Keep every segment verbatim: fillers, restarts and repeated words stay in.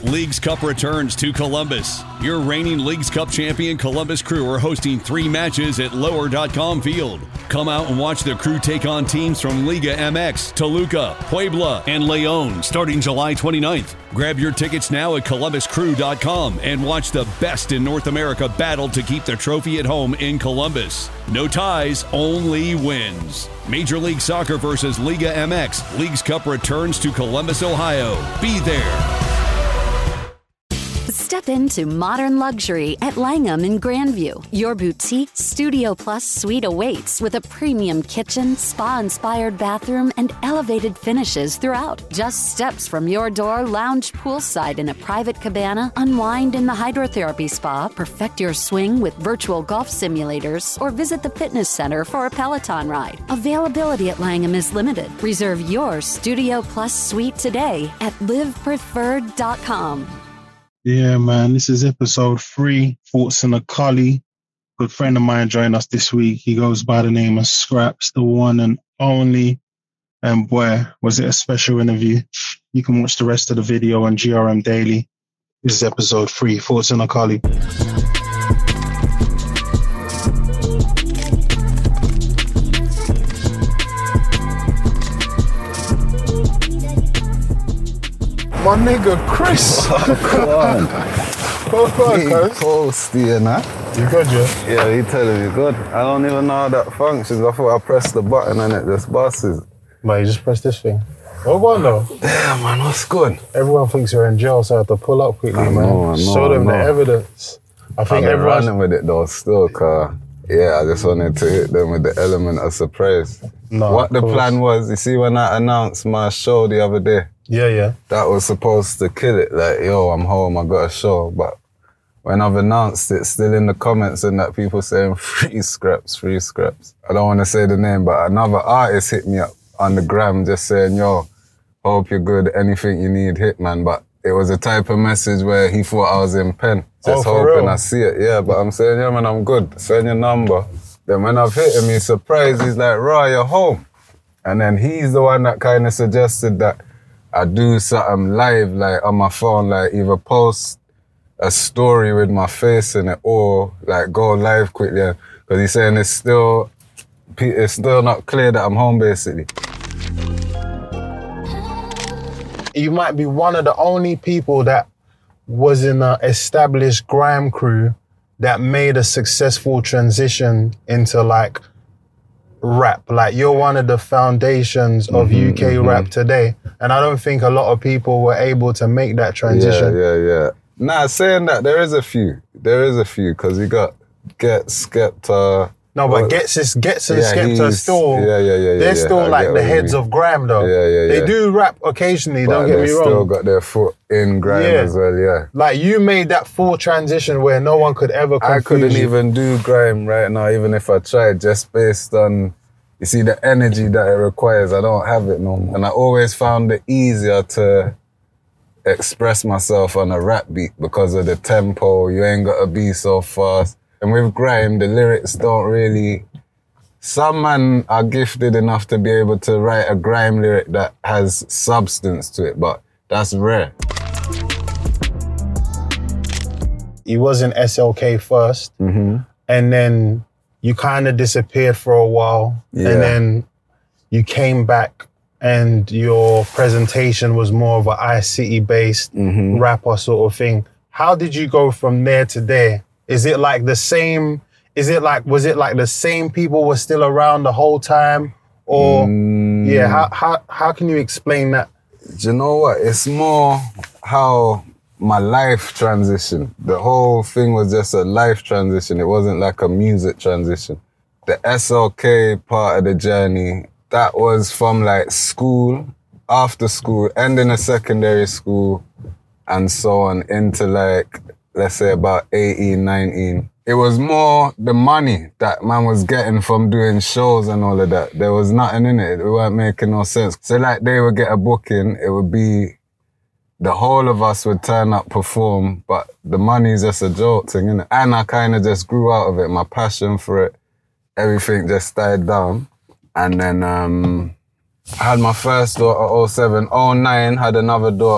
Leagues Cup returns to Columbus. Your reigning Leagues Cup champion Columbus Crew are hosting three matches at lower dot com Field. Come out and watch the Crew take on teams from Liga M X, Toluca, Puebla, and León starting July twenty-ninth. Grab your tickets now at columbus crew dot com and watch the best in North America battle to keep the trophy at home in Columbus. No ties, only wins. Major League Soccer versus Liga M X. Leagues Cup returns to Columbus, Ohio. Be there. Step into modern luxury at Langham in Grandview. Your boutique Studio Plus suite awaits with a premium kitchen, spa-inspired bathroom, and elevated finishes throughout. Just steps from your door, lounge poolside in a private cabana, unwind in the hydrotherapy spa, perfect your swing with virtual golf simulators, or visit the fitness center for a Peloton ride. Availability at Langham is limited. Reserve your Studio Plus suite today at live preferred dot com. Yeah, man, this is episode three, Thoughts on a Collie. Good friend of mine joined us this week. He goes by the name of Scraps, the one and only. And boy, was it a special interview. You can watch the rest of the video on G R M Daily. This is episode three, Thoughts on a Collie. My nigga Chris. Come on. Come on, cuz. Posty, you know? You good, yeah? Yeah, he telling me good. I don't even know how that functions. I thought I pressed the button and it just buses. Man, you just press this thing. What going though? Damn, man, what's good? Everyone thinks you're in jail, so I have to pull up quickly, I man. know, I know, Show them I the know. evidence. I think I'm everyone's... running with it though still, cause yeah, I just wanted to hit them with the element of surprise. No, what of the course. plan was, you see when I announced my show the other day, Yeah, yeah. that was supposed to kill it. Like, yo, I'm home, I got a show. But when I've announced it, still in the comments and that people saying free scraps, free scraps. I don't want to say the name, but another artist hit me up on the gram just saying, yo, hope you're good, anything you need, hit, man. But it was a type of message where he thought I was in pen. Just Oh, for hoping real? I see it, yeah. But I'm saying, yeah, man, I'm good. Send your number. Then when I've hit him, he's surprised. He's like, Raw, you're home. And then he's the one that kind of suggested that I do something live, like on my phone, like either post a story with my face in it or like go live quickly. Because he's saying it's still, it's still not clear that I'm home, basically. You might be one of the only people that was in an established grime crew that made a successful transition into like rap. Like you're one of the foundations of Mm-hmm, U K mm-hmm. rap today. And I don't think a lot of people were able to make that transition. Yeah, yeah, yeah. Nah, saying that, there is a few. There is a few, because you got Get, Skepta. No, but Well, Gets is Gets and yeah, Skepta are he's- still, yeah, yeah, yeah, yeah, they're yeah. still I like get the what you heads mean. of grime though. Yeah, yeah, yeah. They do rap occasionally, But don't get they me wrong. still got their foot in grime Yeah. as well, yeah. Like you made that full transition where no one could ever confuse I couldn't you. even do grime right now, even if I tried, just based on, you see, the energy that it requires. I don't have it no more. And I always found it easier to express myself on a rap beat because of the tempo. You ain't got to be so fast. And with grime, the lyrics don't really... Some men are gifted enough to be able to write a grime lyric that has substance to it, but that's rare. You was in S L K first, Mm-hmm. and then you kind of disappeared for a while, Yeah. and then you came back, and your presentation was more of a I-City-based Mm-hmm. rapper sort of thing. How did you go from there to there? Is it like the same? Is it like was it like the same people were still around the whole time, or Mm. yeah? How how how can you explain that? Do you know what? It's more how my life transition. The whole thing was just a life transition. It wasn't like a music transition. The S L K part of the journey, that was from like school, after school, ending a secondary school, and so on into like, let's say about eighteen, nineteen. It was more the money that man was getting from doing shows and all of that. There was nothing in it. It weren't making no sense. So like they would get a booking, it would be the whole of us would turn up, perform, but the money's just a joke thing, innit? And I kind of just grew out of it. My passion for it, everything just died down. And then um, I had my first daughter, oh seven. oh nine, had another daughter.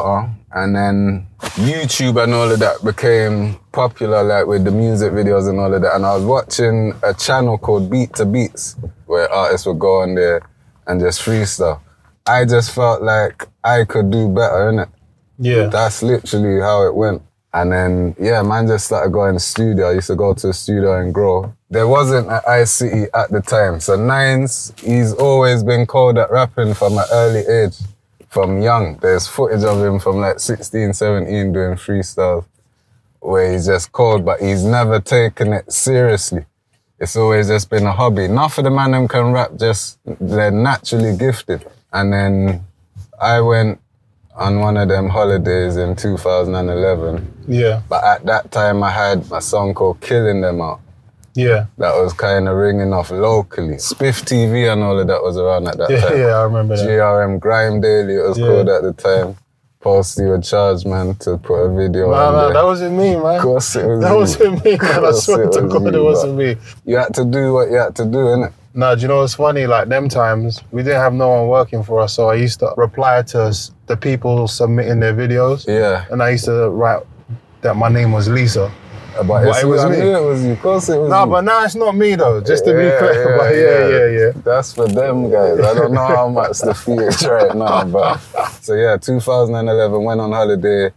And then YouTube and all of that became popular, like with the music videos and all of that. And I was watching a channel called Beat to Beats, where artists would go on there and just freestyle. I just felt like I could do better, innit? Yeah. That's literally how it went. And then, yeah, man just started going to the studio. I used to go to the studio and grow. There wasn't an iCity at the time. So Nines, he's always been called at rapping from an early age. From young, there's footage of him from like sixteen, seventeen doing freestyles where he's just cold, but he's never taken it seriously. It's always just been a hobby. Enough of the man them can rap, just they're naturally gifted. And then I went on one of them holidays in two thousand eleven. Yeah. But at that time I had a song called Killing Them out. Yeah. That was kind of ringing off locally. Spiff T V and all of that was around at that yeah, time. Yeah, I remember that. G R M Grime Daily, it was Yeah. called at the time. Posty would charge, man, to put a video Nah, on nah, there. that wasn't me, man. Of course it was That you. wasn't me, man. I Course swear it to was God, you, it wasn't but me. You had to do what you had to do, innit? Nah, do you know what's funny? Like, them times, we didn't have no one working for us, so I used to reply to s- the people submitting their videos. Yeah. And I used to write that my name was Lisa. But, But it's, it was I me. knew it was you. Of course it was No, you. but now it's not me, though, just to be Yeah, clear. But yeah, yeah, yeah. That's for them guys. I don't know how much the fee is right now, but so yeah, two thousand eleven, went on holiday.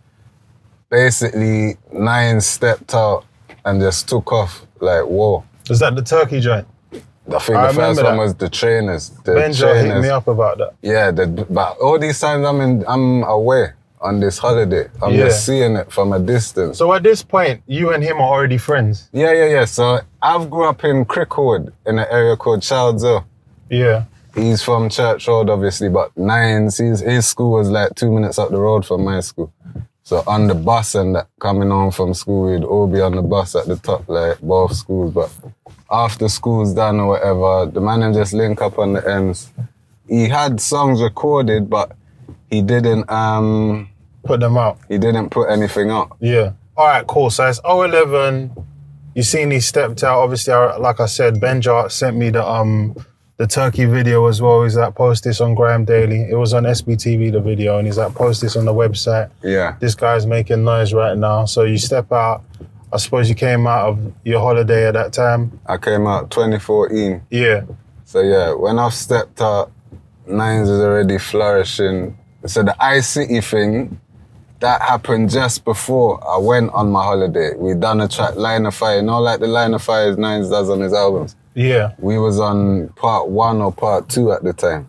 Basically, Nine stepped out and just took off like, whoa. Was that the turkey joint? I think I the first remember one that. was the trainers. The Benja hit trainers. me up about that. Yeah, the, but all these times I'm in, I'm away on this holiday. I'm Yeah. just seeing it from a distance. So at this point, you and him are already friends? Yeah, yeah, yeah. So I've grew up in Cricklewood in an area called Childs Hill. Yeah. He's from Church Road, obviously, but Nines, his, his school was like two minutes up the road from my school. So on the bus and that, coming home from school, we'd all be on the bus at the top, like both schools. But after school's done or whatever, the man and just link up on the ends. He had songs recorded, but he didn't um Put them out. he didn't put anything out. Yeah. All right, cool. So it's oh eleven. You seen he stepped out. Obviously, I, like I said, Benja sent me the um the turkey video as well. He's like, post this on Grime Daily. It was on S B T V, the video, and he's like, post this on the website. Yeah. This guy's making noise right now. So you step out. I suppose you came out of your holiday at that time. I came out twenty fourteen. Yeah. So yeah, when I've stepped out, Nines is already flourishing. So the iCity thing, that happened just before I went on my holiday. We done a track, Line of Fire. You know, like the Line of Fire Nines does on his albums. Yeah. We was on part one or part two at the time.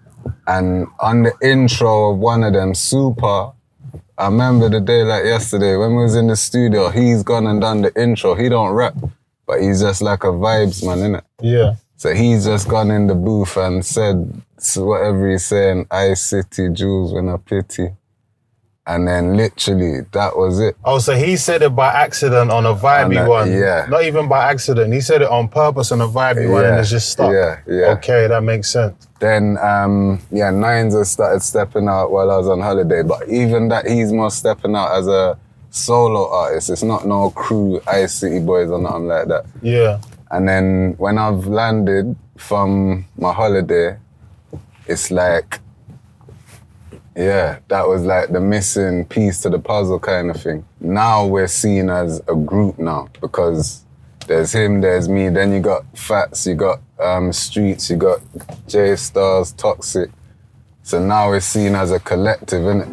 And on the intro of one of them, Super, I remember the day like yesterday, when we was in the studio, he's gone and done the intro. He don't rap, but he's just like a vibes man, innit? Yeah. So he's just gone in the booth and said whatever he's saying, iCity, Jules, when I pity. And then literally, that was it. Oh, so he said it by accident on a vibey On that- one. yeah. Not even by accident. He said it on purpose on a vibey one Yeah, and it's just stuck. yeah, yeah. Okay, that makes sense. Then, um, yeah, Nines has started stepping out while I was on holiday. But even that, he's more stepping out as a solo artist. It's not no crew, iCity boys or nothing like that. Yeah. And then when I've landed from my holiday, it's like, yeah, that was like the missing piece to the puzzle kind of thing. Now we're seen as a group now because there's him, there's me, then you got Fats, you got um, Streets, you got J Stars, Toxic. So now we're seen as a collective, innit?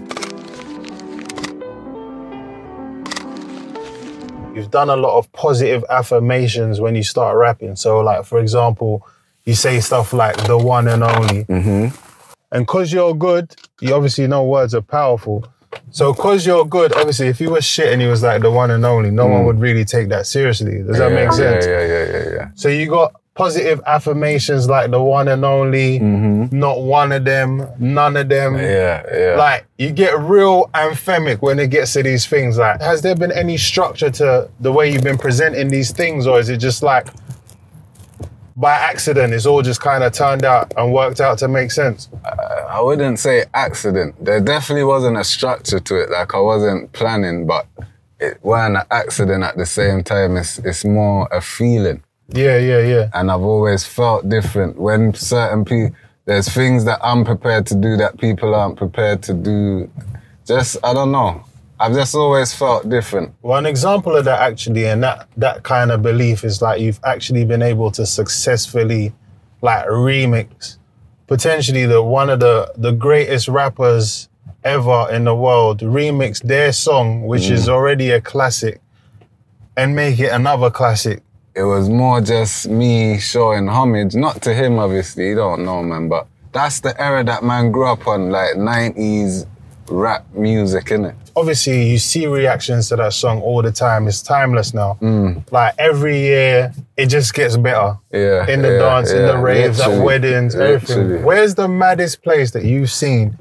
You've done a lot of positive affirmations when you start rapping. So like, for example, you say stuff like the one and only. Mm-hmm. And cause you're good, you obviously know words are powerful. So cause you're good, obviously if you were shit and he was like the one and only, no one would really take that seriously. Does that yeah, make sense? Yeah, yeah, yeah, yeah, yeah. So you got positive affirmations like the one and only, not one of them, none of them. Yeah, yeah. Like, you get real anthemic when it gets to these things. Like, has there been any structure to the way you've been presenting these things, or is it just like, by accident, it's all just kind of turned out and worked out to make sense? I wouldn't say accident. There definitely wasn't a structure to it. Like I wasn't planning, but it wasn't an accident at the same time. It's it's more a feeling. Yeah, yeah, yeah. And I've always felt different. When certain people, there's things that I'm prepared to do that people aren't prepared to do. just, I don't know. I've just always felt different. Well, an example of that actually, and that, that kind of belief is like you've actually been able to successfully like remix potentially the one of the, the greatest rappers ever in the world, remix their song, which mm. is already a classic, and make it another classic. It was more just me showing homage, not to him obviously, you don't know man, but that's the era that man grew up on, like nineties rap music, innit? Obviously, you see reactions to that song all the time. It's timeless now. Mm. Like every year, it just gets better. Yeah. In the yeah, dance, yeah, in the raves, at weddings, everything. Literally. Where's the maddest place that you've seen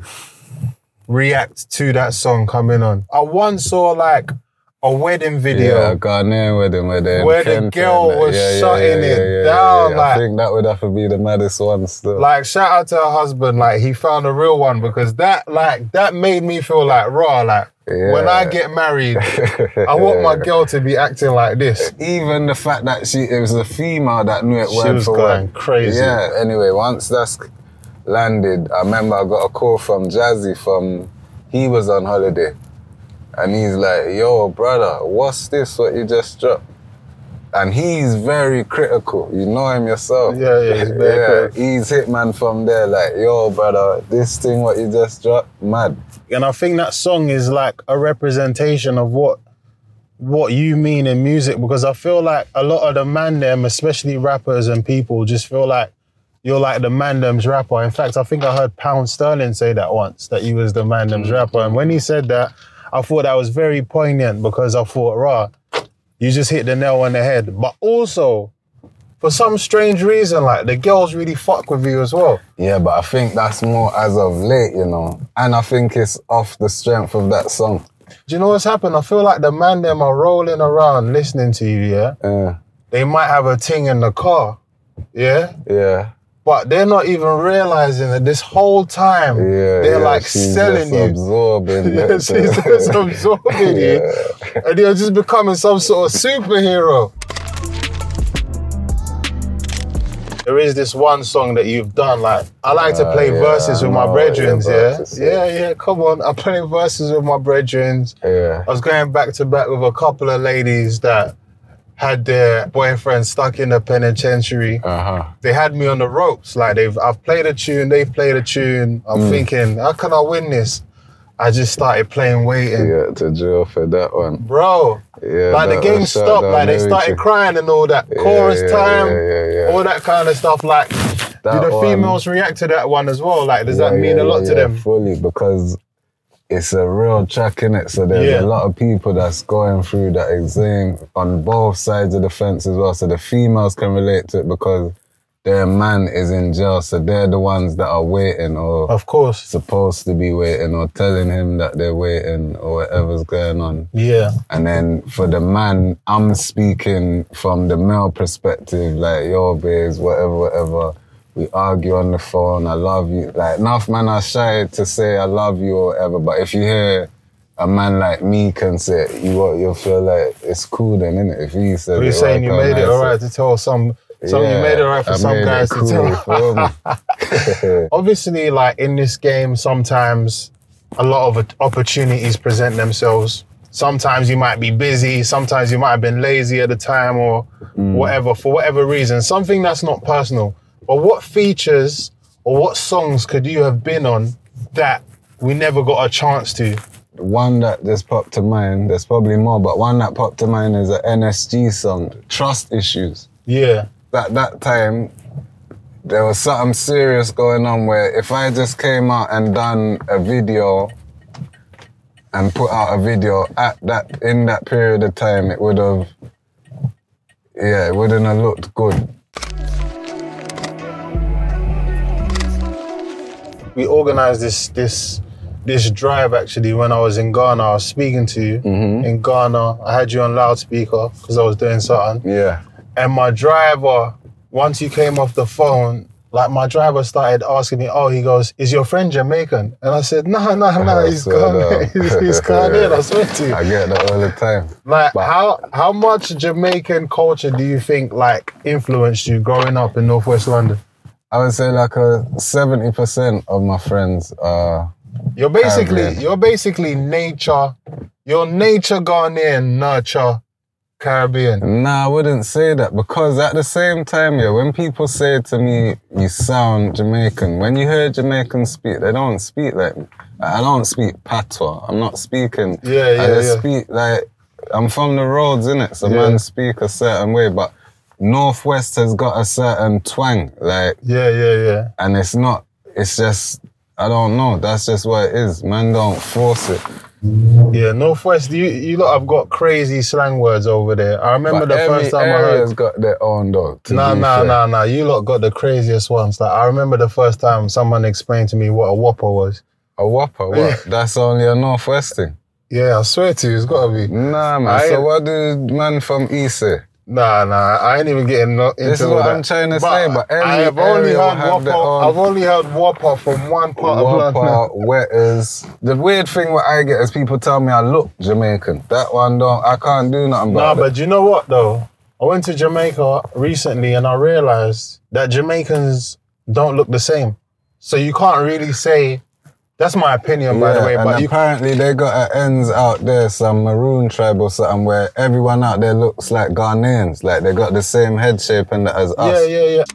react to that song coming on? I once saw like a wedding video. Yeah, a Ghanaian wedding where they where the girl was yeah, shutting yeah, yeah, it yeah, down. Yeah, yeah. Like, I think that would have to be the maddest one still. Like, shout out to her husband. Like, he found a real one because that, like, that made me feel like raw. Like, yeah. when I get married, I want my girl to be acting like this. Even the fact that she, it was a female that knew it she word was for going word. crazy. Yeah. Anyway, once that's landed, I remember I got a call from Jazzy from, he was on holiday. And he's like, yo, brother, what's this, what you just dropped? And he's very critical. You know him yourself. Yeah, yeah, he's very yeah, critical. He's Hitman from there, like, yo, brother, this thing, what you just dropped, mad. And I think that song is like a representation of what what you mean in music, because I feel like a lot of the man them, especially rappers and people, just feel like you're like the man them's rapper. In fact, I think I heard Pound Sterling say that once, that he was the man them's mm-hmm. rapper. And when he said that, I thought that was very poignant because I thought, rah, you just hit the nail on the head. But also, for some strange reason, like, the girls really fuck with you as well. Yeah, but I think that's more as of late, you know. And I think it's off the strength of that song. Do you know what's happened? I feel like the man them are rolling around listening to you, yeah? Yeah. They might have a ting in the car, yeah? Yeah. But they're not even realizing that this whole time, yeah, they're yeah, like she's selling just you. Absorbing yeah, she's just absorbing yeah. you. And you're just becoming some sort of superhero. There is this one song that you've done, like, I like to play uh, yeah, verses with my brethrens, yeah? Yeah, yeah, come on. I play verses with my brethrens. Yeah. I was going back to back with a couple of ladies that had their boyfriend stuck in the penitentiary. Uh-huh. They had me on the ropes. Like, they've, I've played a tune, they've played a tune. I'm mm. thinking, how can I win this? I just started playing Waiting. Yeah, to jail for that one. Bro, yeah, like the game stopped, like they started crying and all that. Yeah, Chorus yeah, time, yeah, yeah, yeah. all that kind of stuff. Like, that do the one, females react to that one as well? Like, does yeah, that mean yeah, a lot yeah, to them? Fully, because it's a real track, innit? So there's yeah. a lot of people that's going through that exam on both sides of the fence as well. So the females can relate to it because their man is in jail, so they're the ones that are waiting or of course supposed to be waiting or telling him that they're waiting or whatever's going on. Yeah. And then for the man, I'm speaking from the male perspective, like, yo, babes, whatever, whatever. We argue on the phone, I love you. Like, enough men are shy to say I love you or whatever, but if you hear a man like me can say it, you, you'll feel like it's cool then, innit? If he said Are you it, saying like, you made it all right to tell some... So yeah, you made it right for I some guys cool, to tell. Obviously, like, in this game, sometimes a lot of opportunities present themselves. Sometimes you might be busy, sometimes you might have been lazy at the time or mm. whatever, for whatever reason. Something that's not personal. But what features or what songs could you have been on that we never got a chance to? One that just popped to mind, there's probably more, but one that popped to mind is an N S G song, Trust Issues. Yeah. At that time, there was something serious going on where if I just came out and done a video and put out a video at that in that period of time, it would have, yeah, it wouldn't have looked good. We organised this this this drive actually when I was in Ghana. I was speaking to you mm-hmm. in Ghana. I had you on loudspeaker because I was doing something. Yeah. And my driver, once you came off the phone, like my driver started asking me, oh, he goes, is your friend Jamaican? And I said, no, no, no, he's Ghanaian. He's, he's Ghanaian, I swear to you. I get that all the time. Like, but how how much Jamaican culture do you think, like, influenced you growing up in Northwest London? I would say like a seventy percent of my friends are You're basically Caribbean. you're basically nature. You're nature Ghanaian, nurture Caribbean. Nah, I wouldn't say that because at the same time, yeah, when people say to me, you sound Jamaican, when you hear Jamaicans speak, they don't speak like me. I don't speak patois. I'm not speaking. Yeah, yeah, I just yeah. speak like, I'm from the roads, innit? So Yeah. man speak a certain way, but Northwest has got a certain twang, like, Yeah, yeah, yeah. and it's not, it's just, I don't know, that's just what it is. Man don't force it. Yeah, Northwest, you you lot have got crazy slang words over there. I remember But the every first time I area's heard. got their own though, to Nah, be nah, fair. nah, nah. You lot got the craziest ones. Like I remember the first time someone explained to me what a whopper was. A whopper, what? Yeah. That's only a Northwest thing. Yeah, I swear to you, it's gotta be. Nah, man. I so ain't- what do man from East say? Nah, nah. I ain't even getting no, into This is all what that. I'm trying to say, but every I have only area will heard have their whopper. own- I've only heard whopper from one part of London. Whopper, wetters. The weird thing what I get is people tell me I look Jamaican. That one don't, I can't do nothing Nah, about but you know what though? I went to Jamaica recently and I realized that Jamaicans don't look the same. So you can't really say. That's my opinion, by the way. and But you, apparently they got a ends out there, some maroon tribe or something, where everyone out there looks like Ghanaians. Like they got the same head shape and that as us. yeah, yeah, yeah.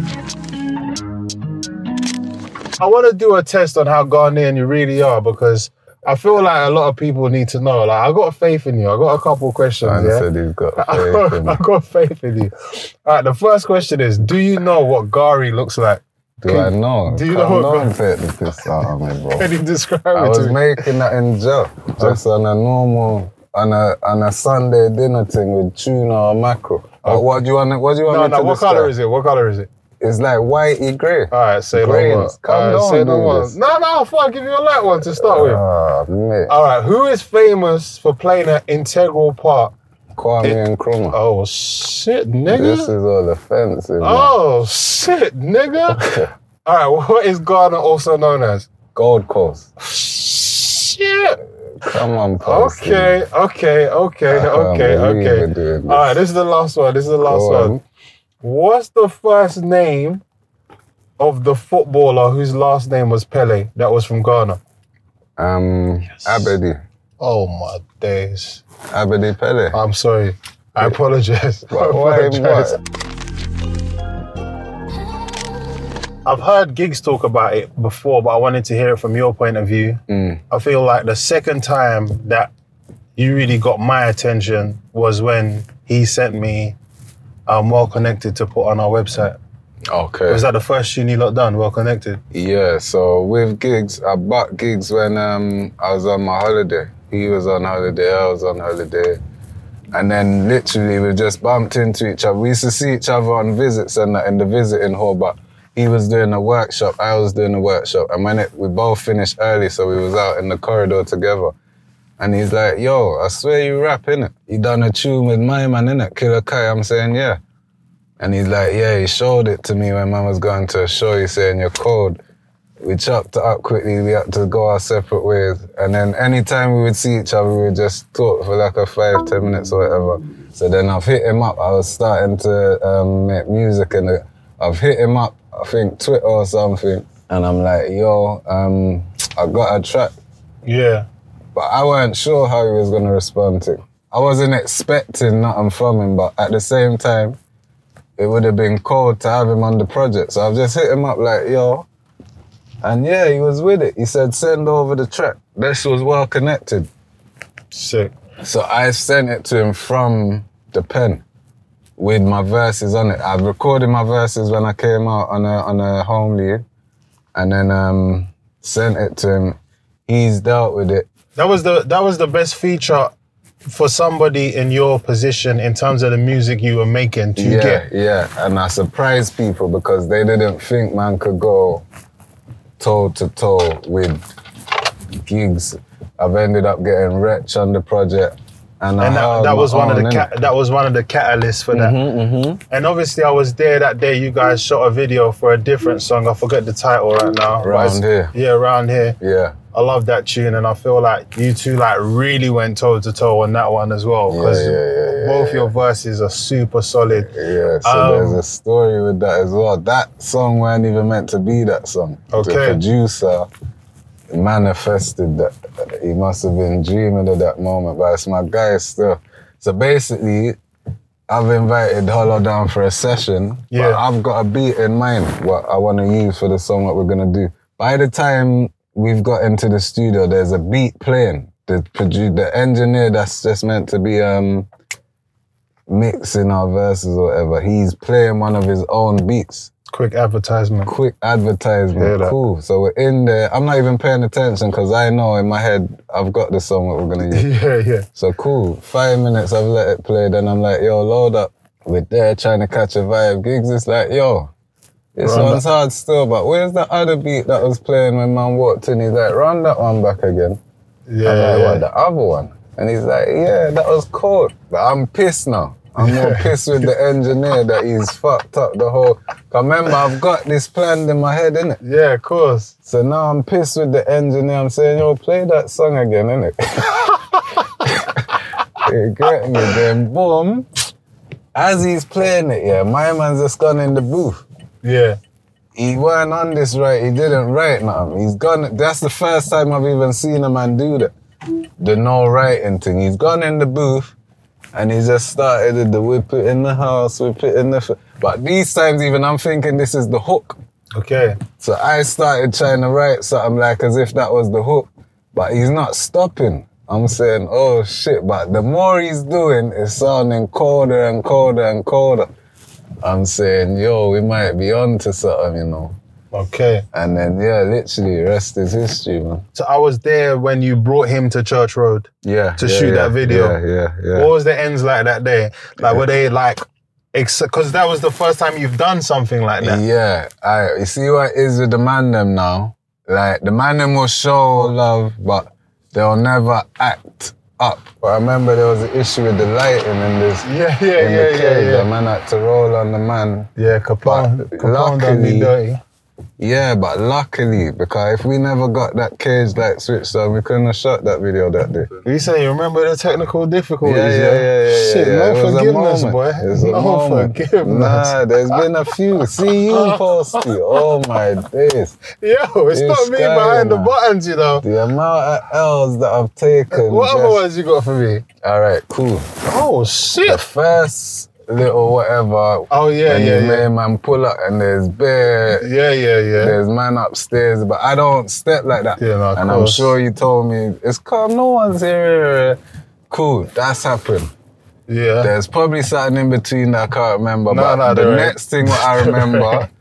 I want to do a test on how Ghanaian you really are because I feel like a lot of people need to know. Like I got faith in you. I got a couple questions. Man yeah? said he's got I faith got, in I me. got faith in you. All right, the first question is: do you know what Gari looks like? Do I know? Do you Come know what- on, take the piss out of me, bro. Can you describe I it was to me? making that in jail, just on a normal, on a on a Sunday dinner thing with tuna or mackerel. But what do you want? What do you want No, me no. to What describe? color is it? What color is it? It's like whitey grey. All right, say no Grains. more. Come All right, down, say no do more. this. No, no, I'll give you a light one to start with. Ah, mate. All right, who is famous for playing an integral part? Kwame Nkrumah. Oh shit, nigga. This is all offensive. man. Oh shit, nigga. All right, what is Ghana also known as? Gold Coast. Shit. Come on, Posty. Okay, okay, okay, I can't okay, believe okay. we're doing this. All right, this is the last one. This is the last Go one. on. What's the first name of the footballer whose last name was Pele that was from Ghana? Um, Abedi. Oh my days. Abedi Pele. I'm sorry. I apologize. I What- why- apologize. what? I've heard Gigs talk about it before, but I wanted to hear it from your point of view. Mm. I feel like the second time that you really got my attention was when he sent me um, Well Connected to put on our website. Okay. Was that the first tune you lot done, Well Connected? Yeah, so with Gigs, I bought Gigs when um, I was on my holiday. He was on holiday, I was on holiday. And then literally we just bumped into each other. We used to see each other on visits and that in the visiting hall, but he was doing a workshop, I was doing a workshop. And when it, we both finished early, so we was out in the corridor together. And he's like, yo, I swear you rap, innit? You done a tune with my man, innit? Killer Kai. I'm saying, yeah. And he's like, yeah, he showed it to me when man was going to a show. He's saying, you're cold. We chopped it up quickly. We had to go our separate ways. And then anytime we would see each other, we would just talk for like a five, ten minutes or whatever. So then I've hit him up. I was starting to um, make music and uh, I've hit him up, I think Twitter or something. And I'm like, yo, um, I got a track. Yeah. But I weren't sure how he was going to respond to it. I wasn't expecting nothing from him, but at the same time, it would have been cold to have him on the project. So I've just hit him up like, yo. And yeah, he was with it. He said, send over the track. This was Well Connected. Sick. So I sent it to him from the pen with my verses on it. I've recorded my verses when I came out on a, on a home leave and then um, sent it to him. He's dealt with it. That was the that was the best feature for somebody in your position in terms of the music you were making to Yeah, get. yeah. And I surprised people because they didn't think man could go toe to toe with Gigs. I've ended up getting Wretch on the project. And, I And that, held that my was one of own, the innit? ca- that was one of the catalysts for that. Mm-hmm. And obviously, I was there that day. You guys shot a video for a different song. I forget the title right now. but Round it's- Here. Yeah, Around Here. Yeah. I love that tune, and I feel like you two like really went toe to toe on that one as well. Yeah, Because yeah, yeah, yeah, both yeah. your verses are super solid. Yeah, so Um, there's a story with that as well. That song weren't even meant to be that song. Okay. The producer manifested that. He must have been dreaming of that moment, but it's my guy still. So basically, I've invited Hollow down for a session, Yeah. but I've got a beat in mind what I want to use for the song that we're going to do. By the time we've got into the studio, there's a beat playing. The produ- the engineer that's just meant to be um, mixing our verses or whatever, he's playing one of his own beats. Quick advertisement. Quick advertisement, Hear that. cool. So we're in there. I'm not even paying attention because I know in my head I've got the song that we're going to use. Yeah, yeah. So cool, five minutes I've let it play, then I'm like, yo, load up. We're there trying to catch a vibe. Gigs is like, yo, this Run one's that. hard still, but where's the other beat that was playing when man walked in? He's like, run that one back again. Yeah, I'm like, yeah. what, the other one? And he's like, yeah, that was cold. But I'm pissed now. I'm more pissed with the engineer that he's fucked up the whole... Cause remember, I've got this planned in my head, innit? Yeah, of course. So now I'm pissed with the engineer. I'm saying, yo, play that song again, innit? You get me? Then boom, as he's playing it, yeah, my man's just gone in the booth. Yeah. He weren't on this right, he didn't write nothing. He's gone, that's the first time I've even seen a man do that. The no writing thing. He's gone in the booth and he just started with the whip it in the house, whip it in the... F-. But these times even I'm thinking this is the hook. Okay. So I started trying to write something like as if that was the hook, but he's not stopping. I'm saying, oh shit, but the more he's doing, it's sounding colder and colder and colder. I'm saying, yo, we might be on to something, you know. Okay. And then, yeah, literally, rest is history, man. So I was there when you brought him to Church Road Yeah. to yeah, shoot yeah, that video. Yeah, yeah, yeah. What was the ends like that day? Like, were they like, because that was the first time you've done something like that. Yeah, I, you see what it is with the man them now? Like, the man them will show love, but they'll never act up. But I remember there was an issue with the lighting in this. Yeah, yeah, in yeah, the yeah, cage. yeah. The man had to roll on the man. Yeah, Capone, But Capone done me luckily- dirty. Yeah, but luckily, because if we never got that cage light switched on, we couldn't have shot that video that day. You say you remember the technical difficulties, Yeah, yeah, yeah, yeah. Shit, yeah, no yeah. It was a forgiveness, moment. boy. It was a No moment. forgiveness. Nah, there's been a few. See you, Posty. Oh my days. Yo, it's This not me guy, behind the man. buttons, you know. The amount of L's that I've taken. What other just- ones you got for me? All right, cool. Oh, The shit. first little whatever. Oh, yeah, when yeah, you yeah. make man pull up and there's bear. Yeah, yeah, yeah. There's man upstairs, but I don't step like that. Yeah, no, of and I'm course. sure you told me, it's calm, no one's here. Cool, that's happened. Yeah. There's probably something in between that I can't remember, No, but no, the they're right. next thing what I remember,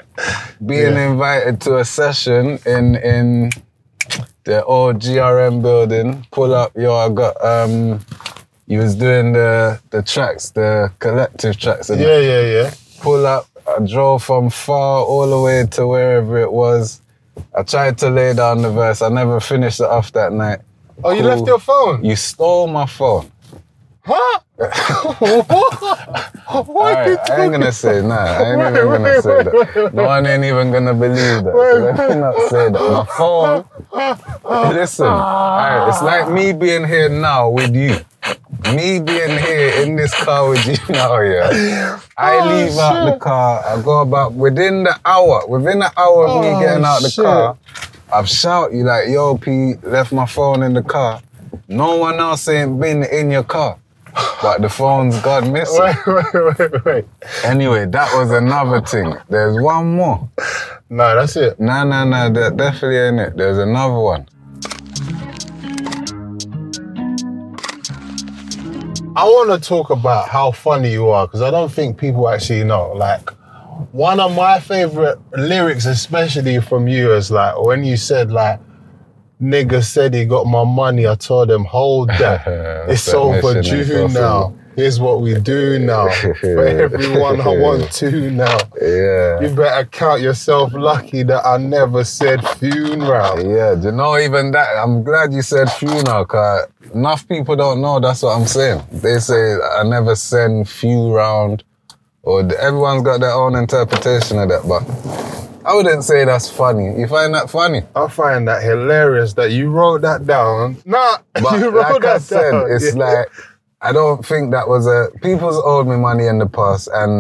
being Yeah. invited to a session in in the old G R M building, pull up, yo, I got, um, you was doing the, the tracks, the collective tracks. And Yeah, yeah, yeah. pull up. I drove from far all the way to wherever it was. I tried to lay down the verse. I never finished it off that night. Oh, you Cool. left your phone? You stole my phone. Huh? What? What are you Alright, I ain't gonna say nah. I ain't Wait, even gonna wait, say wait, that. wait, wait. No one ain't even gonna believe that. Wait, So let me not say that. My phone. Listen, alright, it's like me being here now with you. Me being here in this car with you now, yeah. I Oh, leave out the shit. car. I go about within the hour. Within the hour of me Oh, getting out the shit. car, I've shout you like, yo, P, left my phone in the car. No one else ain't been in your car. But the phone's gone missing. Wait, wait, wait, wait. Anyway, that was another thing. There's one more. Nah, that's it. Nah, nah, nah, that definitely ain't it. There's another one. I want to talk about how funny you are because I don't think people actually know. Like, one of my favorite lyrics, especially from you, is like when you said like, "Nigga said he got my money." I told him, "Hold that, it's That over mission due impossible. now. Here's what we do now. For everyone I want to now. Yeah. You better count yourself lucky that I never said funeral." Yeah, do you know even that? I'm glad you said funeral, cause enough people don't know that's what I'm saying. They say I never send few round, or the- everyone's got their own interpretation of that, but I wouldn't say that's funny. You find that funny? I find that hilarious that you wrote that down. Nah, But you wrote like that I said, down. it's Yeah. like, I don't think that was a, people's owed me money in the past and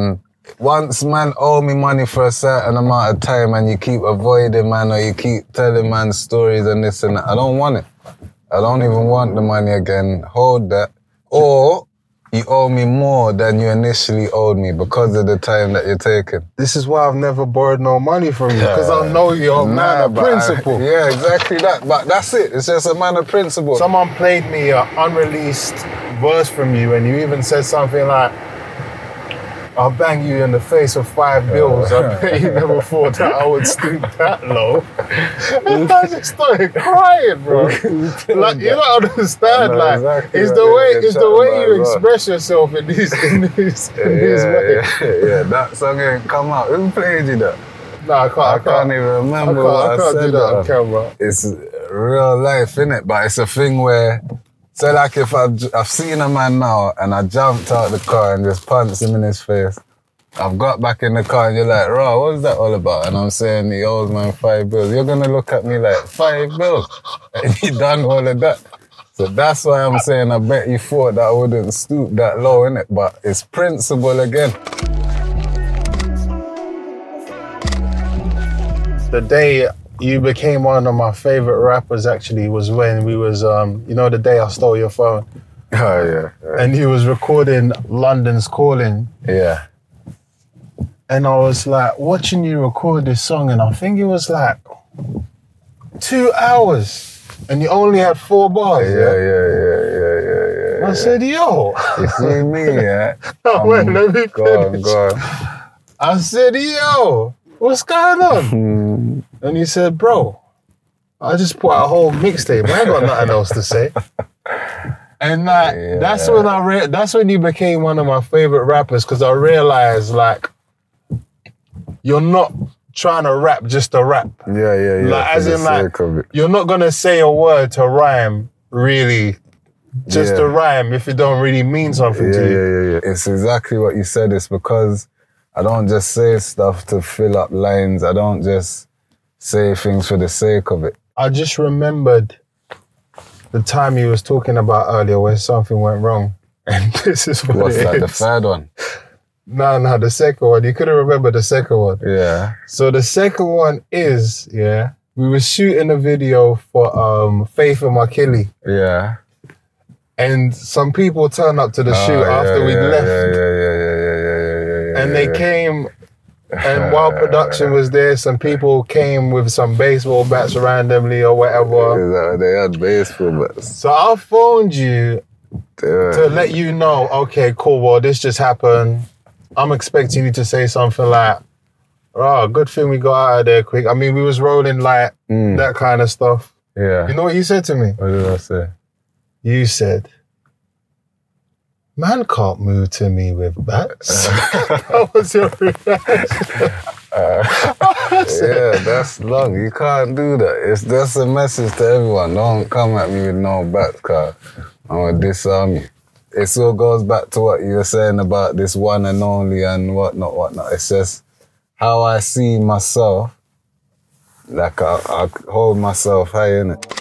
once man owe me money for a certain amount of time and you keep avoiding man or you keep telling man stories and this and that, I don't want it. I don't even want the money again. Hold that. Or you owe me more than you initially owed me because of the time that you're taking. This is why I've never borrowed no money from you, because I know you're a man Nah, of but I- principle. yeah, exactly that. But that's it. It's just a man of principle. Someone played me an unreleased verse from you, and you even said something like, I'll bang you in the face with five bills. I bet you never thought that I would stoop that low. And I just started crying, bro. Like, you don't understand. I know Like, exactly it's what the you're way it's the chatting way about you as well. express yourself in these in these in these yeah, ways. yeah, yeah, that song ain't come out. Who played you that? No, I can't. I I can't, can't even I remember can't, what I I, can't said. do that on on. camera. It's real life, innit? But it's a thing where, so like if I've, I've seen a man now and I jumped out the car and just punched him in his face, I've got back in the car and you're like, Raw, what was that all about? And I'm saying he owes man five bills. You're gonna look at me like, five bills? And you done all of that. So that's why I'm saying I bet you thought that I wouldn't stoop that low, innit? But it's principle again. The day you became one of my favorite rappers actually was when we was, um, you know, the day I stole your phone. Oh, yeah. Yeah. And you was recording London's Calling. yeah. And I was like watching you record this song, and I think it was like two hours. And you only had four bars. Yeah, yeah, yeah, yeah, yeah, yeah. I said, yo. You see me, yeah? No, wait, let me Go on, finish. go on. I said, yo, what's going on? And he said, bro, I just put out a whole mixtape. I ain't got nothing else to say. And like, Yeah. that's when I re- that's when you became one of my favorite rappers, because I realized like you're not trying to rap just to rap. Yeah, yeah, yeah. Like, for as the in, like, sake of it. You're not gonna say a word to rhyme, really, just Yeah. to rhyme if it don't really mean something Yeah, to you. yeah, yeah, yeah. It's exactly what you said. It's because I don't just say stuff to fill up lines. I don't just say things for the sake of it. I just remembered the time you was talking about earlier where something went wrong. And this is what What's it that, the is. third one? No, no, the second one. You couldn't remember the second one. Yeah. So the second one is, yeah, we were shooting a video for um, Faith and Makili. Yeah. And some people turned up to the Oh, shoot yeah, after we yeah, left. Yeah, yeah, yeah, yeah, yeah, yeah, yeah, yeah. And yeah. they came, and while production was there, some people came with some baseball bats randomly or whatever. Is that what they had baseball bats? So I phoned you Yeah. to let you know, okay, cool, well, this just happened. I'm expecting you to say something like, oh, good thing we got out of there quick. I mean, we was rolling like Mm. that kind of stuff. Yeah. You know what you said to me? What did I say? You said, man can't move to me with bats. That was your reaction. Yeah, that's long. You can't do that. It's that's a message to everyone. Don't come at me with no bats, cause I'm gonna disarm you. It still goes back to what you were saying about this one and only and whatnot, whatnot. It's just how I see myself. Like I, I hold myself high in it.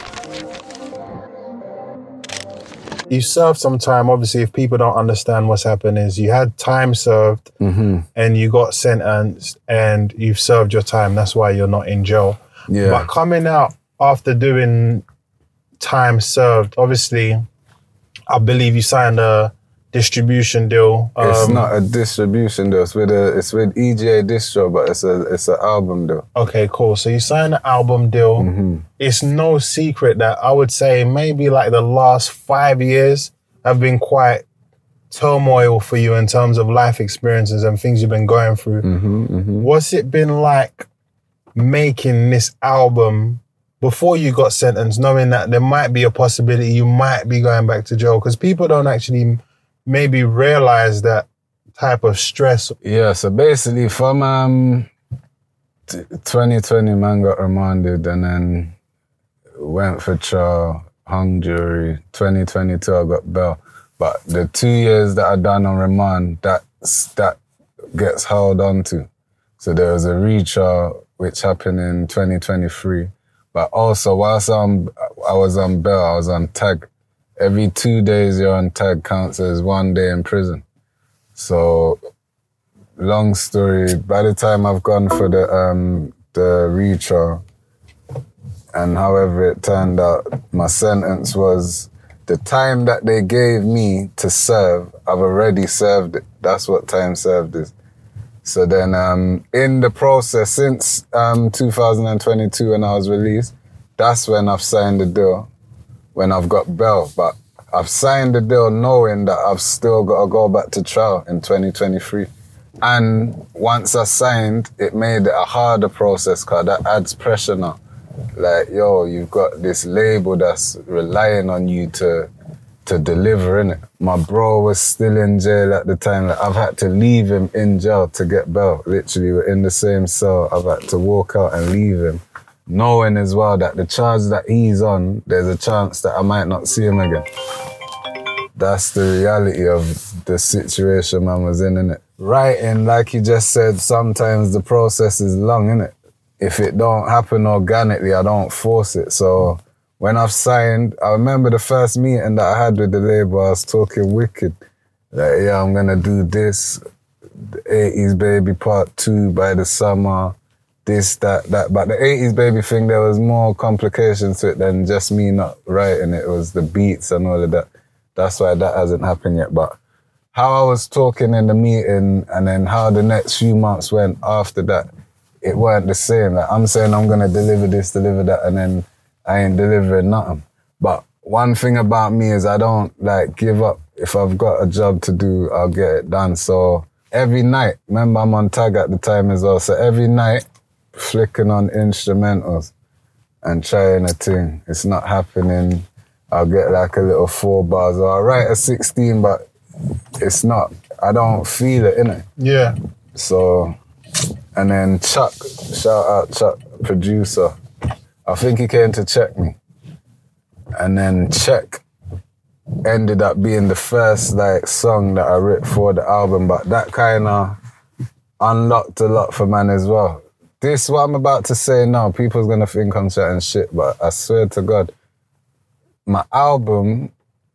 You served some time. Obviously, if people don't understand what's happened, is you had time served Mm-hmm. and you got sentenced and you've served your time. That's why you're not in jail. Yeah. But coming out after doing time served, obviously, I believe you signed a distribution deal. It's Um, not a distribution though. It's with a it's with E G A Distro, but it's a it's an album though. Okay, cool. So you signed an album deal. Mm-hmm. It's no secret that I would say maybe like the last five years have been quite turmoil for you in terms of life experiences and things you've been going through. Mm-hmm, mm-hmm. What's it been like making this album before you got sentenced, knowing that there might be a possibility you might be going back to jail? Because people don't actually maybe realize that type of stress. Yeah, so basically from um, t- twenty twenty, man got remanded and then went for trial, hung jury. twenty twenty-two, I got bail. But the two years that I done on remand, that's, that gets held on to. So there was a retrial which happened in twenty twenty-three. But also, whilst I'm, I was on bail, I was on tag. Every two days you're on tag counts as one day in prison. So long story. By the time I've gone for the um, the retrial, and however it turned out, my sentence was the time that they gave me to serve, I've already served it. That's what time served is. So then um, in the process, since um, two thousand twenty-two when I was released, that's when I've signed the deal, when I've got bail. But I've signed the deal knowing that I've still got to go back to trial in twenty twenty-three. And once I signed, it made it a harder process because that adds pressure now. Like, yo, you've got this label that's relying on you to to deliver, innit? My bro was still in jail at the time. Like, I've had to leave him in jail to get bail. Literally, we're in the same cell. I've had to walk out and leave him, knowing as well that the charge that he's on, there's a chance that I might not see him again. That's the reality of the situation man was in, innit? Writing, like you just said, sometimes the process is long, innit? If it don't happen organically, I don't force it. So when I've signed, I remember the first meeting that I had with the label, I was talking wicked. Like, yeah, I'm gonna do this, the eighties Baby Part Two by the summer, this, that, that. But the eighties Baby thing, there was more complications to it than just me not writing it. It was the beats and all of that. That's why that hasn't happened yet. But how I was talking in the meeting and then how the next few months went after that, it weren't the same. Like, I'm saying I'm gonna deliver this, deliver that, and then I ain't delivering nothing. But one thing about me is I don't like give up. If I've got a job to do, I'll get it done. So every night, remember I'm on tag at the time as well, so every night, flicking on instrumentals and trying a thing. It's not happening. I'll get like a little four bars, or I'll write a sixteen, but it's not, I don't feel it, innit? Yeah. So, and then Chuck, shout out Chuck, producer. I think he came to check me. And then Check ended up being the first like song that I wrote for the album, but that kind of unlocked a lot for man as well. This, what I'm about to say now, people's gonna think I'm chatting shit, but I swear to God, my album,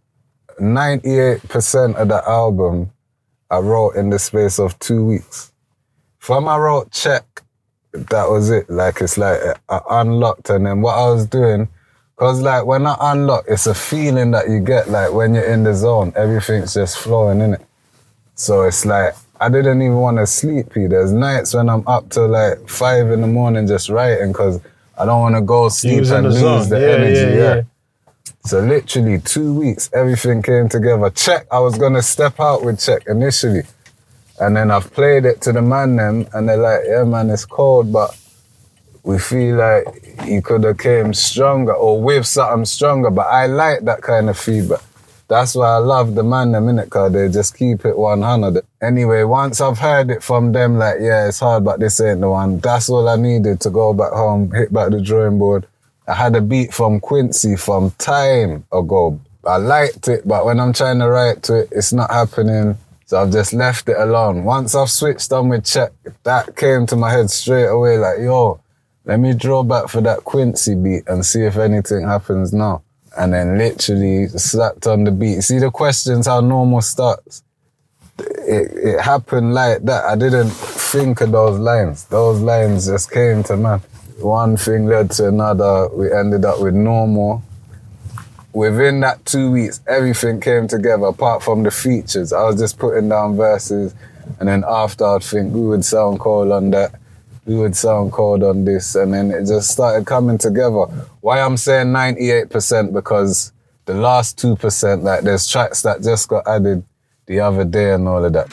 ninety-eight percent of the album I wrote in the space of two weeks. From I wrote Check, that was it. Like, it's like I unlocked, and then what I was doing, because like when I unlock, it's a feeling that you get like when you're in the zone, everything's just flowing, innit? So it's like, I didn't even want to sleep. There's nights when I'm up till like five in the morning just writing because I don't want to go sleep and lose zone. the yeah, energy. Yeah, yeah. yeah. So literally two weeks, everything came together. Check, I was gonna step out with Check initially. And then I've played it to the man them and they're like, yeah man, it's cold, but we feel like you could have came stronger or with something stronger. But I like that kind of feedback. That's why I love the man them, innit, because they just keep it one hundred. Anyway, once I've heard it from them, like, yeah, it's hard, but this ain't the one, that's all I needed to go back home, hit back the drawing board. I had a beat from Quincy from time ago. I liked it, but when I'm trying to write to it, it's not happening. So I've just left it alone. Once I've switched on with Check, that came to my head straight away, like, yo, let me draw back for that Quincy beat and see if anything happens now. And then literally slapped on the beat. See the questions, how normal starts? It, it happened like that. I didn't think of those lines. Those lines just came to man. One thing led to another. We ended up with Normal. Within that two weeks, everything came together apart from the features. I was just putting down verses, and then after I'd think, we would sound cold on that, we would sound cold on this, and then it just started coming together. Why I'm saying ninety-eight percent, because the last two percent, like there's tracks that just got added the other day and all of that.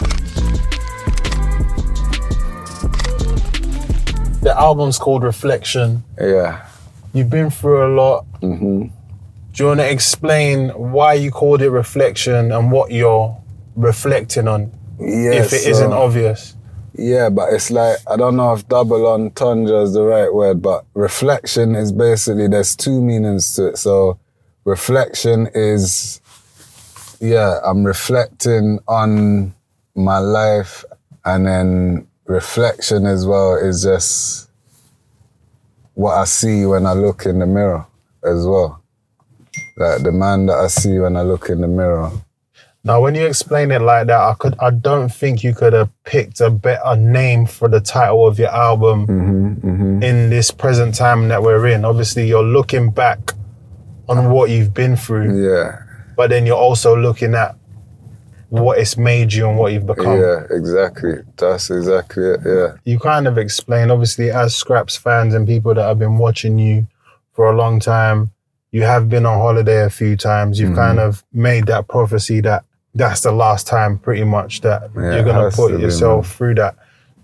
The album's called Reflection. Yeah. You've been through a lot. Mm-hmm. Do you want to explain why you called it Reflection and what you're reflecting on? Yeah, if it so, isn't obvious. Yeah, but it's like, I don't know if double entendre is the right word, but reflection is basically, there's two meanings to it. So reflection is, yeah, I'm reflecting on my life, and then reflection as well is just what I see when I look in the mirror as well. Like the man that I see when I look in the mirror. Now, when you explain it like that, I could, I don't think you could have picked a better name for the title of your album Mm-hmm, mm-hmm. in this present time that we're in. Obviously, you're looking back on what you've been through, Yeah, but then you're also looking at what it's made you and what you've become. yeah, exactly. That's exactly it, yeah. You kind of explain, obviously, as Scraps fans and people that have been watching you for a long time, you have been on holiday a few times. You've Mm-hmm. kind of made that prophecy that that's the last time pretty much that Yeah, you're it going to has put to be, yourself man. through that.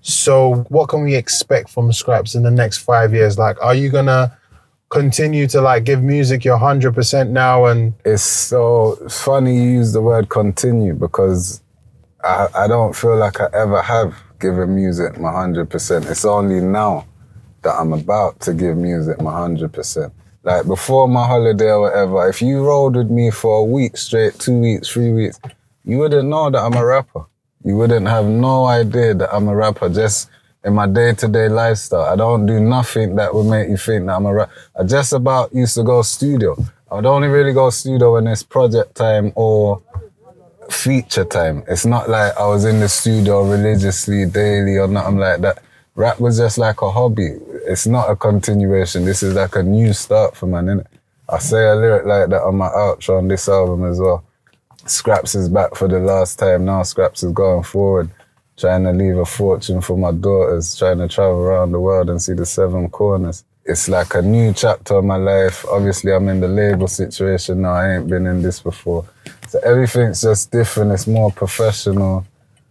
So what can we expect from Scraps in the next five years? Like, are you going to continue to like give music your one hundred percent now? And It's so funny you use the word continue because I, I don't feel like I ever have given music my one hundred percent. It's only now that I'm about to give music my one hundred percent. Like before my holiday or whatever, if you rolled with me for a week straight, two weeks, three weeks, you wouldn't know that I'm a rapper. You wouldn't have no idea that I'm a rapper just in my day-to-day lifestyle. I don't do nothing that would make you think that I'm a rapper. I just about used to go studio. I would only really go studio when it's project time or feature time. It's not like I was in the studio religiously, daily or nothing like that. Rap was just like a hobby. It's not a continuation. This is like a new start for man, innit? I say a lyric like that on my outro on this album as well. Scraps is back for the last time now. Scraps is going forward, trying to leave a fortune for my daughters, trying to travel around the world and see the seven corners. It's like a new chapter of my life. Obviously, I'm in the label situation now. I ain't been in this before. So everything's just different. It's more professional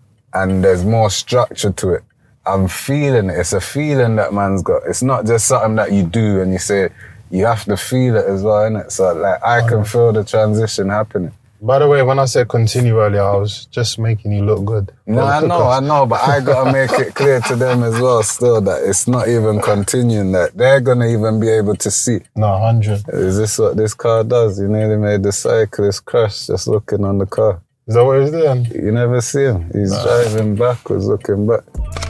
and there's more structure to it. I'm feeling it. It's a feeling that man's got. It's not just something that you do and you say, you have to feel it as well, innit? So like, I can feel the transition happening. by the way, when I said continue earlier, I was just making you look good. No, I know, I know, but I gotta make it clear to them as well still that it's not even continuing, that they're gonna even be able to see. No, one hundred. Is this what this car does? You nearly made the cyclist crash just looking on the car. Is that what he's doing? You never see him. He's Nah. driving backwards, looking back.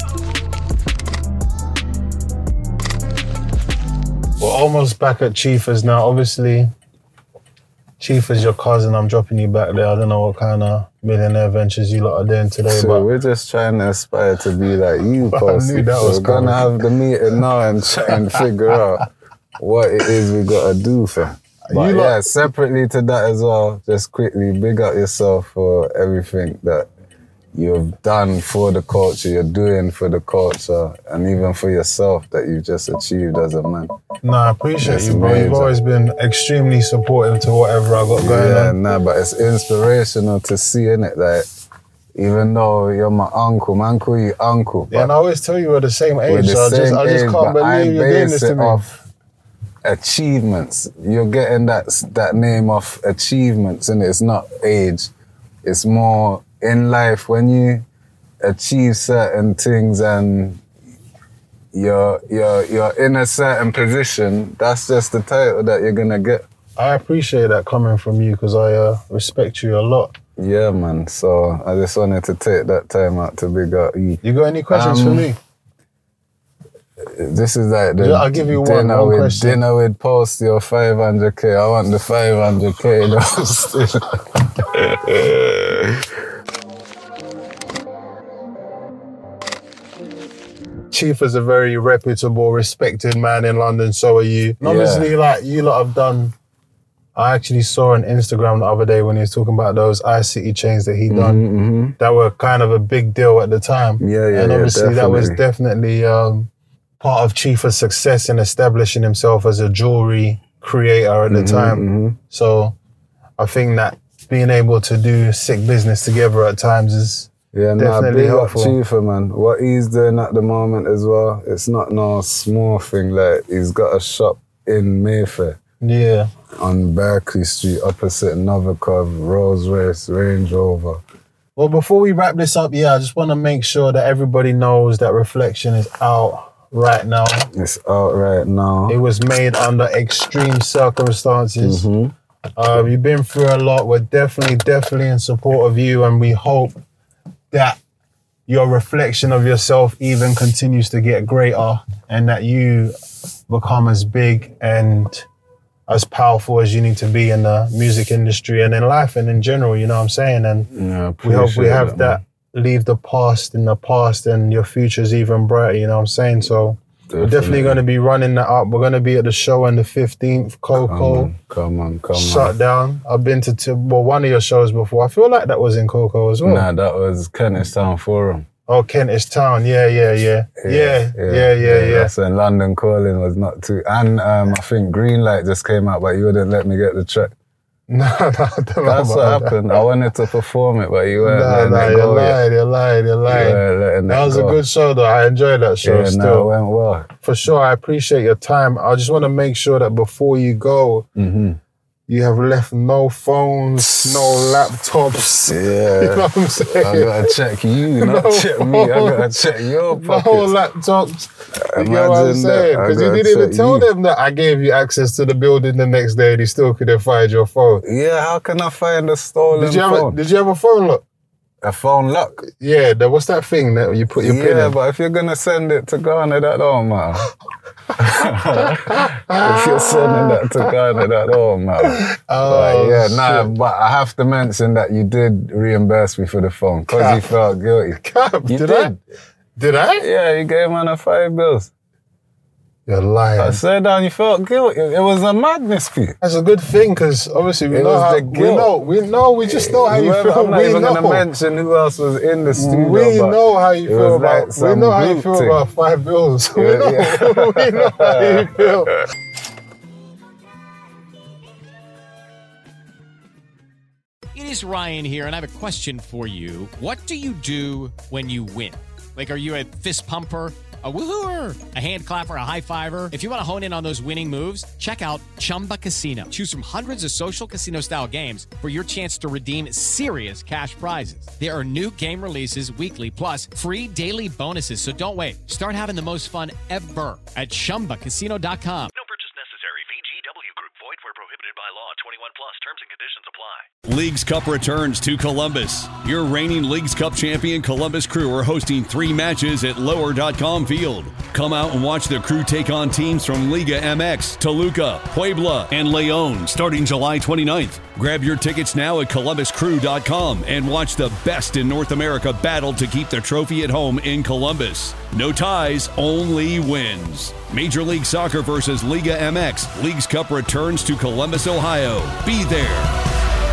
We're almost back at Chiefers now. Obviously, Chief is your cousin. I'm dropping you back there. I don't know what kind of millionaire ventures you lot are doing today, So but we're just trying to aspire to be like you, But I Posty. knew that So was we're gonna coming. have the meeting now and try and figure out what it is we gotta do for. But You lot- yeah, separately to that as well, just quickly big up yourself for everything that you've done for the culture, you're doing for the culture, and even for yourself that you've just achieved as a man. no, I appreciate That's you, bro. You've amazing. always been extremely supportive to whatever I got going Yeah, on. nah, but it's inspirational to see, innit? Like, even though you're my uncle, man, call you uncle. Yeah, and I always tell you we're the same We're age, the so I just, same I just age, can't but I believe you're doing base this to it me. off achievements. You're getting that that name off achievements, and it's not age. It's more in life when you achieve certain things and you're you're you're in a certain position. That's just the title that you're gonna get. I appreciate that coming from you because I uh, respect you a lot. Yeah, man. So I just wanted to take that time out to big up you. You got any questions Um, for me? This is like the Yeah, I'll give you one- dinner one with question. dinner with Posty or five hundred K. I want the five hundred K though still. Chief is a very reputable, respected man in London, so are you. And obviously, Yeah. like, you lot have done... I actually saw on Instagram the other day when he was talking about those iCity chains that he done Mm-hmm. that were kind of a big deal at the time. Yeah, yeah, And yeah, obviously that was definitely. definitely um, part of Chief's success in establishing himself as a jewelry creator at the time. Mm-hmm. So I think that being able to do sick business together at times is Yeah, nah, definitely big up helpful. Chifa, man. What he's doing at the moment as well, it's not no small thing. Like, he's got a shop in Mayfair Yeah. on Berkeley Street, opposite Novikov, Rolls Royce, Range Rover. Well, before we wrap this up, yeah, I just want to make sure that everybody knows that Reflection is out right now. It's out right now. It was made under extreme circumstances. Mhm. Uh, you've been through a lot. We're definitely, definitely in support of you, and we hope that your reflection of yourself even continues to get greater and that you become as big and as powerful as you need to be in the music industry and in life and in general, you know what I'm saying? And Yeah, we hope we have that, that, leave the past in the past and your future's even brighter, you know what I'm saying? So definitely. we're definitely going to be running that up. We're going to be at the show on the fifteenth, Coco. Come on, come on, come Shut on. down. I've been to, to well, one of your shows before. I feel like that was in Coco as well. Nah, that was Kentish Town Forum. Oh, Kentish Town. Yeah, yeah, yeah. Yeah, yeah, yeah, yeah. yeah, yeah. That's when London Calling was not too... And um, I think Greenlight just came out, but you wouldn't let me get the track. No, no, I don't know That's what about happened. that. I wanted to perform it, but you weren't Nah, letting nah, it you go yet. lied, you lied, you lied. You weren't letting That it was go. a good show, though. I enjoyed that show Yeah, still. no, it went well. For sure, I appreciate your time. I just want to make sure that before you go, Mm-hmm. you have left no phones, no laptops. Yeah. You know what I'm saying? I gotta check you, not No check me. I gotta phones, check your No pockets. laptops. You know what I'm Imagine that. saying? I Because you gotta didn't even check tell you. them that I gave you access to the building the next day and he still couldn't find your phone. Yeah, how can I find a stolen Did you have a, phone? did you have a phone lock? A phone lock? Yeah, there, what's that thing that you put your pin Yeah, in? but if you're gonna send it to Ghana, that don't matter. If you're sending that to Ghana, that don't matter. Oh, But yeah, nah, shit. but I have to mention that you did reimburse me for the phone because you Cap. felt guilty. Cap, You did, did. I? Did I? Yeah, you gave man a five bills. You're lying. I said down, you felt guilty. It was a madness for you. That's a good thing because obviously we It know was how the we guilt. know we know we just know how you Whoever- feel. I'm not we even know. gonna mention who else was in the studio. we but know how you it feel was like about. we some know how you group feel thing. about five bills. we Yeah, know. yeah. we know how you feel. It is Ryan here, and I have a question for you. What do you do when you win? Like, are you a fist pumper, a woohooer, a hand clapper, a high fiver? If you want to hone in on those winning moves, check out Chumba Casino. Choose from hundreds of social casino style games for your chance to redeem serious cash prizes. There are new game releases weekly, plus free daily bonuses. So don't wait. Start having the most fun ever at chumba casino dot com. No purchase necessary. V G W Group. Void where prohibited by law. twenty-one plus. Terms and conditions apply. Leagues Cup returns to Columbus. Your reigning Leagues Cup champion Columbus Crew are hosting three matches at lower dot com field. Come out and watch the Crew take on teams from Liga M X, Toluca, Puebla, and Leon starting July twenty-ninth. Grab your tickets now at columbus crew dot com and watch the best in North America battle to keep the trophy at home in Columbus. No ties, only wins. Major League Soccer versus Liga M X. Leagues Cup returns to Columbus, Ohio. Be there.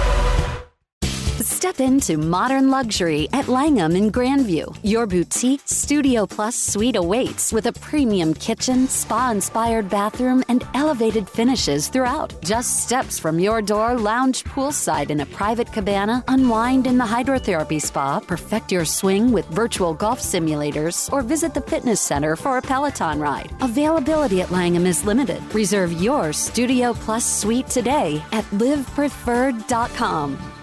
Step into modern luxury at Langham in Grandview. Your boutique Studio Plus suite awaits with a premium kitchen, spa-inspired bathroom, and elevated finishes throughout. Just steps from your door, lounge poolside in a private cabana, unwind in the hydrotherapy spa, perfect your swing with virtual golf simulators, or visit the fitness center for a Peloton ride. Availability at Langham is limited. Reserve your Studio Plus suite today at live preferred dot com.